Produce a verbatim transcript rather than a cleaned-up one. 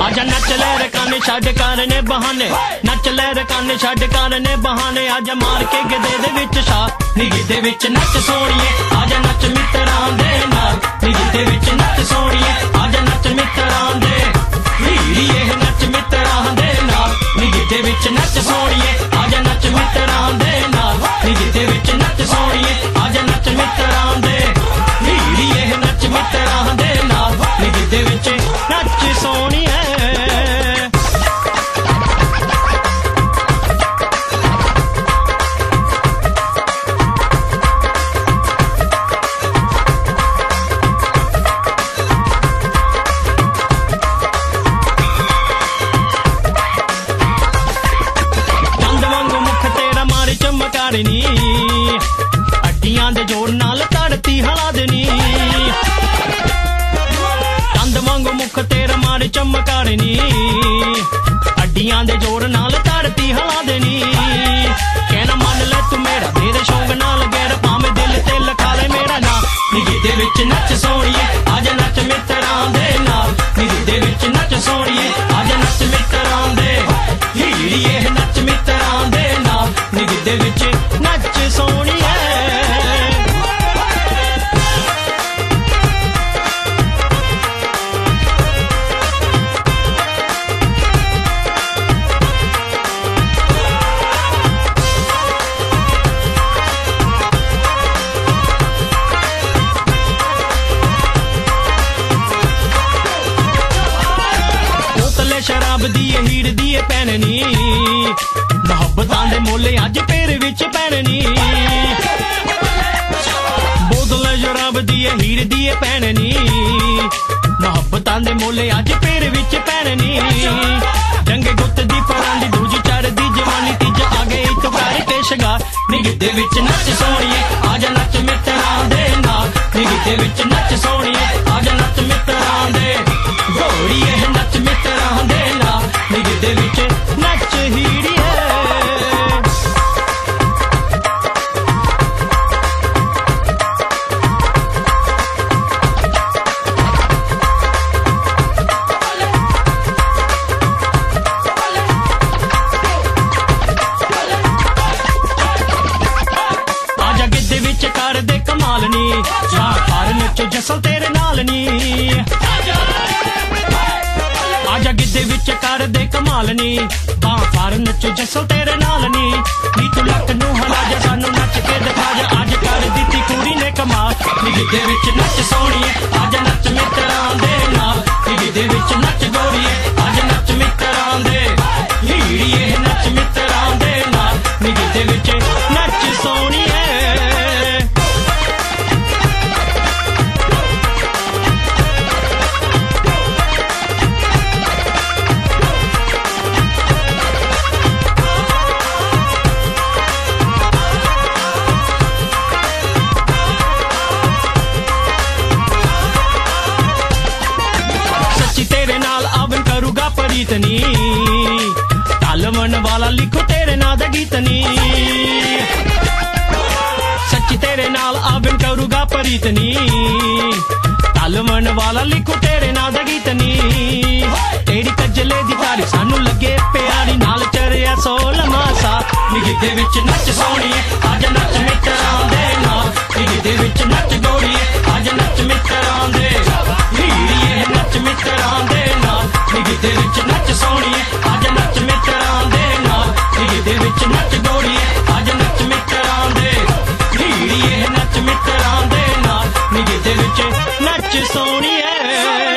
आजा नच ले रकाने छड्ड करने बहाने, नच ले रकाने छड्ड करने बहाने, आजा मार के गिद्धे दे विच छा नी गिद्धे विच नच सोहणीए, आजा नच मित्तरां दे नाल नी गिद्धे विच नच सोहणीए, आजा नच मित्तरां दे हीड़ीए नच मित्तरां दे नाल नी गिद्धे विच नच सोहणीए, आजा नच मित्तरां दे नाल नी गिद्धे विच नच सोहणीए, आजा नच मित्तरां दे हीड़ीए नच मित्तरां दे नाल नी गिद्धे विच नच सोहणीए। चमकारनी अड्डियां दे जोर नाल धरती हिला देनी, कंद वांगू मुख तेरा मारे चमकारनी अड्डियां दे जोर नाल धरती हिला देनी, कहना मन ले तू मेरा मेरे शौक नाल गैर भावें दिल ते लिखा ले मेरा नाम नी गिद्धे विच नच सोहणीए, आजा नच मित्तरां दे नाल नी गिद्धे विच नच सोहणीए, आजा नच मित्तरां दे हीड़ीए नच मित्तरां दे नाल नी गिद्धे विच नच सोहणीए। बोतले शराब दी हीड़ दी पैननी, मोहब्बतां दे मोले अज पेर विच पैननी, बोतल शराब दी हीर दी पैननी, मोहब्बतां दे मोले अज पेर विच पैननी, जंगे गुत्त दी परांदी दूजी चढ़ दी जवानी तीज आ गए इक प्यारे ते शगार नी गिद्धे विच नच सोहणीए, आजा नच मित्तरां दे नाल नी गिद्धे विच नच सोहणीए, आजा नच मित्तरां दे घोड़ीए नच मित्तरां दे नाल नी गिद्धे विच नच हीड़ीए। कर दे कमाल नी फार नचो जसल तेरे नाल नी, आजा गिद्धे विच कर दे कमाल नी बां फार नचो जसल तेरे नाल नी, नी तू लक नू हला जा सानू नच के दिखा जा, अज कर दित्ती कुड़ी ने कमाल नी गिद्धे विच नच सोहणीए, आजा नच मित्तरां दे नाल नी गिद्धे विच नच गोरीए, आजा नच मित्तरां दे हीड़ीए नच मित्तरां दे नाल नी गिद्धे विच नच सोहणीए। प्रीतनी तालवन वाला लिखो तेरे नाल दा गीतनी, सच्ची तेरे नाल आवन करूगा प्रीतनी, तालवन वाला लिखो तेरे नाल दा गीतनी, तेरी कजले दी तारी सानू लगे प्यारी नाल चरिया सोल मासा नी गिद्धे विच नच सोहणीए, आजा नच मित्तरां दे नाल नी गिद्धे विच नच गोरीए, आजा नच मित्तरां दे हीड़ीए नच मित्तरां दे नाल नी गिद्धे विच नच सोहणीए, आजा नच मित्तरां दे नाल नी गिद्धे विच नच गोरीए, आजा नच मित्तरां दे हीड़ीए नच मित्तरां दे नाल नी गिद्धे विच नच सोहणीए।